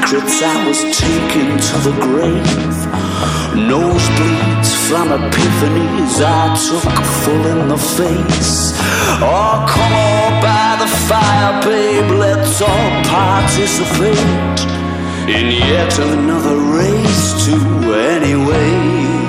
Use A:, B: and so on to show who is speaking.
A: secrets I was taken to the grave. Nosebleeds from epiphanies I took full in the face. Oh, come on by the fire, babe, let's all participate in yet another race to anyway.